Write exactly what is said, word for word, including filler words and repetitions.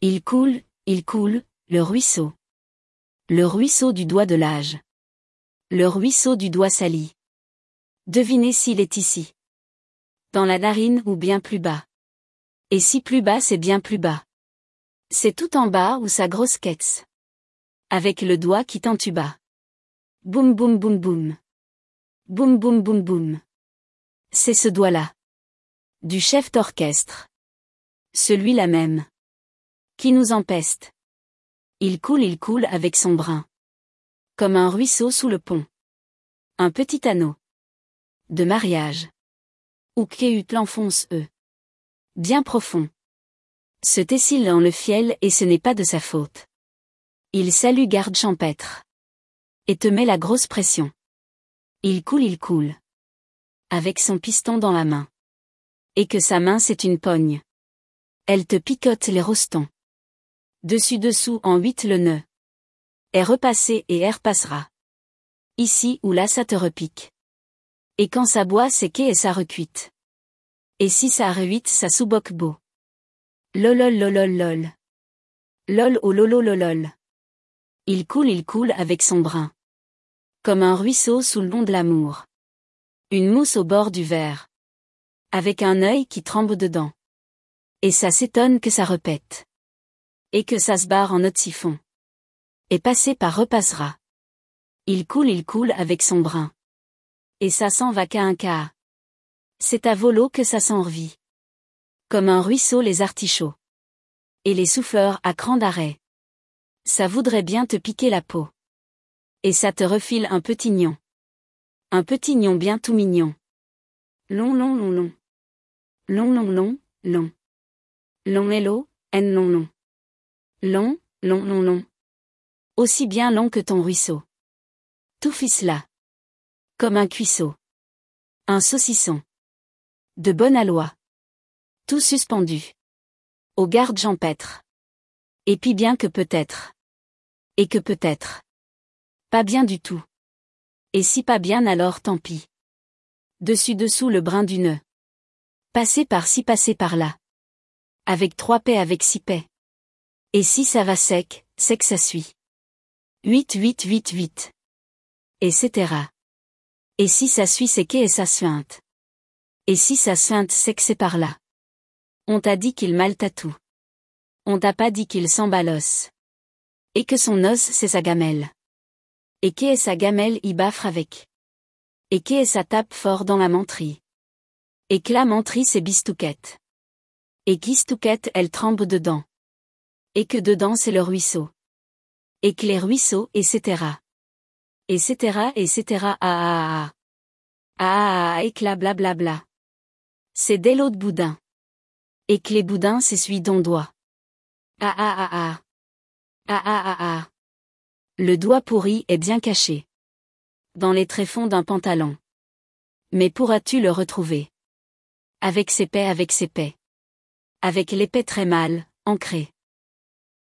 Il coule, il coule, le ruisseau. Le ruisseau du doigt de l'âge. Le ruisseau du doigt sali. Devinez s'il est ici. Dans la narine ou bien plus bas. Et si plus bas c'est bien plus bas. C'est tout en bas ou sa grosse quexe. Avec le doigt qui t'entuba. Boum boum boum boum. Boum boum boum boum. C'est ce doigt-là. Du chef d'orchestre. Celui-là même. Qui nous empeste. Il coule, il coule avec son brin. Comme un ruisseau sous le pont. Un petit anneau. De mariage. Ou qu'eut l'enfonce eux. Bien profond. Se tessile dans le fiel et ce n'est pas de sa faute. Il salue garde champêtre. Et te met la grosse pression. Il coule, il coule. Avec son piston dans la main. Et que sa main c'est une pogne. Elle te picote les rostons. Dessus-dessous en huit le nœud. Est repassé et est repassera. Ici ou là ça te repique. Et quand ça boit c'est qu'est et ça recuite. Et si ça rehuite ça sous-boque beau. Lolol lolol lol. Lol oh lolo lolol. Il coule, il coule avec son brin. Comme un ruisseau sous le long de l'amour. Une mousse au bord du verre. Avec un œil qui tremble dedans. Et ça s'étonne que ça repète. Et que ça se barre en autre siphon. Et passer par repassera. Il coule, il coule avec son brin. Et ça s'en va qu'à un cas. C'est à volo que ça s'en revit. Comme un ruisseau les artichauts. Et les souffleurs à cran d'arrêt. Ça voudrait bien te piquer la peau. Et ça te refile un petit nion. Un petit nion bien tout mignon. Long long long long. Long long long, long. Long hello, en long long. Long, long long long. Aussi bien long que ton ruisseau. Tout ficelà. Comme un cuisseau. Un saucisson. De bonne aloi. Tout suspendu. Au garde champêtre. Et puis bien que peut-être. Et que peut-être. Pas bien du tout. Et si pas bien alors tant pis. Dessus-dessous le brin du nœud. Passer par-ci, passer par-là. Avec trois paix, avec six paix. Et si ça va sec, c'est que ça suit. Huit, huit, huit, huit. Et cetera. Et si ça suit c'est qu'est et ça suinte. Et si ça suinte c'est que c'est par là. On t'a dit qu'il mal tatoue. On t'a pas dit qu'il s'embalosse. Et que son os c'est sa gamelle. Et qu'est sa gamelle y baffre avec. Et qu'est sa tape fort dans la menterie. Et que la menterie c'est bistouquette. Et qu'istouquette elle tremble dedans. Et que dedans c'est le ruisseau. Et que les ruisseaux et cetera. Et cetera et cetera ah ah ah. Ah ah ah et que la blablabla. C'est dès l'eau de boudin. Et que les boudins s'essuient don doigt. Ah ah ah ah. Ah ah ah ah. Le doigt pourri est bien caché. Dans les tréfonds d'un pantalon. Mais pourras-tu le retrouver? Avec ses paix, avec ses paix. Avec l'épée très mal, ancrée.